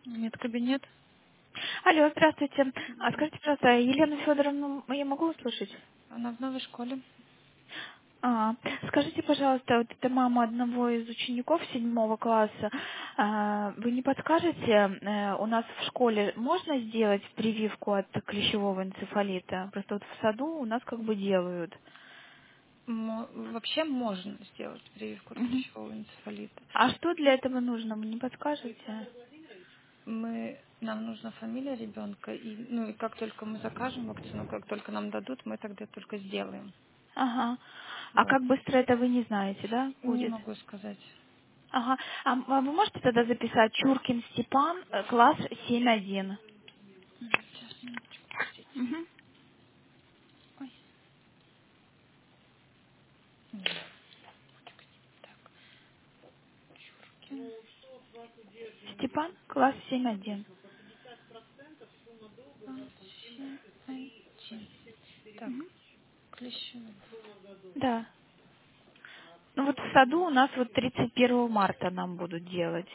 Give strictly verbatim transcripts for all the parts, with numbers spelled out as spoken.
Нет, кабинет. Алло, здравствуйте. А Здравствуйте. скажите, пожалуйста, Елену Федоровну я могу услышать? Она в новой школе. А, скажите, пожалуйста, вот это мама одного из учеников седьмого класса. А, вы не подскажете, э, у нас в школе можно сделать прививку от клещевого энцефалита? Просто вот в саду у нас как бы делают. Мо- Вообще можно сделать прививку от Мгм. клещевого энцефалита. А что для этого нужно, вы не подскажете? Мы, нам нужна фамилия ребенка, и, ну, и как только мы закажем вакцину, как только нам дадут, мы тогда только сделаем. Ага. А Вот. как быстро это вы не знаете, да, Не будет? могу сказать. Ага. А м- а вы можете тогда записать Чуркин Степан, э, класс семь один? Сейчас, минуточку, подождите. Мгм. Ой. Так, Чуркин. Степан, класс семь один. семь один. Так, клещевой. Да. Ну вот в саду у нас вот тридцать первого марта нам будут делать.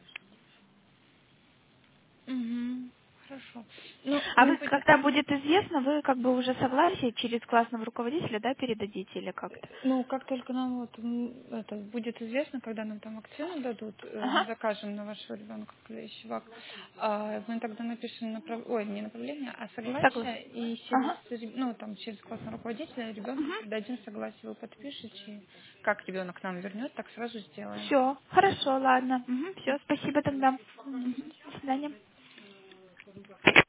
Угу. Хорошо. Ну, А мы вы, будем. когда будет известно, вы как бы уже согласие через классного руководителя, да, передадите или как-то? Ну, как только нам вот м, это будет известно, когда нам там вакцину дадут, э, мы Ага. закажем на вашего ребенка клещевак, а, мы тогда напишем направ... ой, не направление, а Согласен. согласие, и через Ага. ре- ну там через классного руководителя ребенку Угу. передадим согласие, вы подпишете, и как ребенок к нам вернет, так сразу сделаем. Все. Хорошо, ладно. Угу. Все, спасибо тогда. Мгм. М, До свидания.